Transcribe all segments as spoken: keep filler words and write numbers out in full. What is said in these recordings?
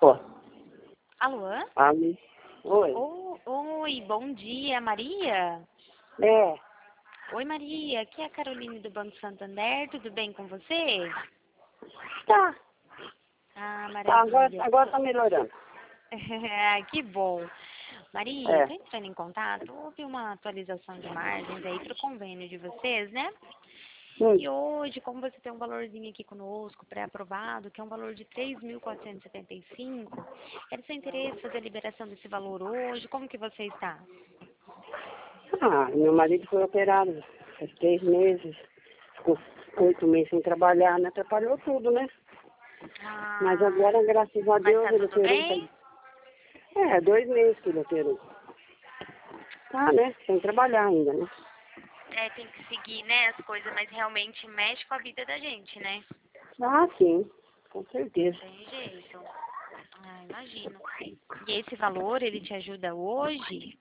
Ó, Alô? ali. Oi. O- Oi, bom dia, Maria? É, Oi, Maria, aqui é a Caroline do Banco Santander, tudo bem com você? tá. Ah, Tá, agora, maravilha. agora tá melhorando. Que bom. Maria, É. estou entrando em contato, houve uma atualização de margens aí para o convênio de vocês, né? Hum. E hoje, como você tem um valorzinho aqui conosco, pré-aprovado, que é um valor de três mil quatrocentos e setenta e cinco, é do seu interesse fazer a liberação desse valor hoje? Como que você está? Ah, meu marido foi operado faz três meses. Ficou oito meses sem trabalhar, né? Atrapalhou tudo, né? Mas Ah, agora, graças a mas Deus, tá ele tudo operou. bem? É, dois meses que ele operou. Tá, né? Sem trabalhar ainda, né? É, tem que seguir, né, as coisas, mas realmente mexe com a vida da gente, né? Ah, sim. Com certeza. Tem jeito. Ah, imagino. E esse valor, ele te ajuda hoje?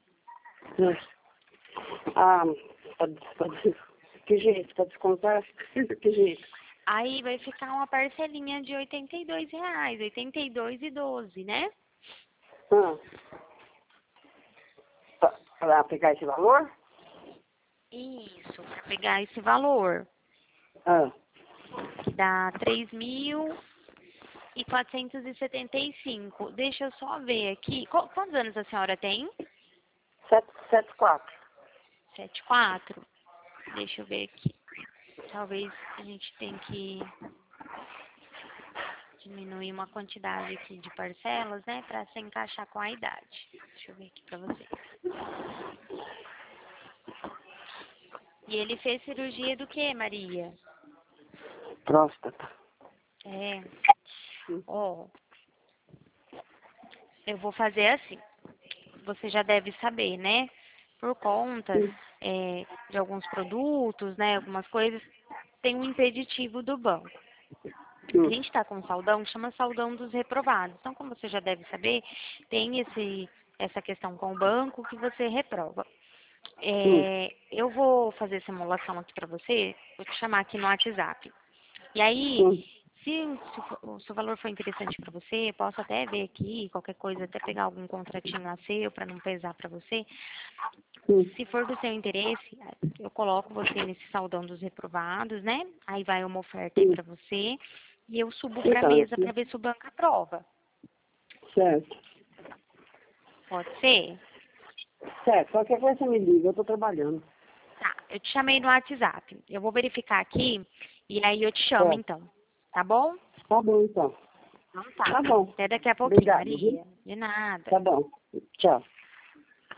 Ah, pode, pode, que jeito? Pode descontar? Que jeito? Aí vai ficar uma parcelinha de oitenta e dois reais, oitenta e dois e doze, né? Ah, pra, pra pegar esse valor? Isso, para pegar esse valor, Ah, que dá três mil e quatrocentos e setenta e cinco. Deixa eu só ver aqui. Qu- Quantos anos a senhora tem? sete, sete, quatro. Sete quatro. Deixa eu ver aqui. Talvez a gente tenha que diminuir uma quantidade aqui de parcelas, né, para se encaixar com a idade. Deixa eu ver aqui para você. E ele fez cirurgia do que, Maria? Próstata. É. Ó, eu vou fazer assim. Você já deve saber, né? Por conta Hum, é, de alguns produtos, né, algumas coisas, tem um impeditivo do banco. A hum, gente está com um saldão, chama saldão dos reprovados. Então, como você já deve saber, tem esse, essa questão com o banco que você reprova. hum, É, eu vou fazer simulação aqui para você, vou te chamar aqui no WhatsApp. E aí, hum, se, o- se, o for- se o valor for interessante para você, posso até ver aqui, qualquer coisa, até pegar algum contratinho a seu para não pesar para você. hum. Se for do seu interesse, eu coloco você nesse saldão dos reprovados, né? Aí vai uma oferta aí hum. para você e eu subo para a Então, mesa para aqui, ver se o banco aprova. certo. Pode ser? Certo, qualquer coisa você me liga, eu tô trabalhando. Tá, eu te chamei no WhatsApp. Eu vou verificar aqui e aí eu te chamo Certo. então. Tá bom? Tá bom, então. Então tá. Tá bom. Até daqui a pouquinho, Obrigado, viu? Maria. De nada. Tá bom. Tchau.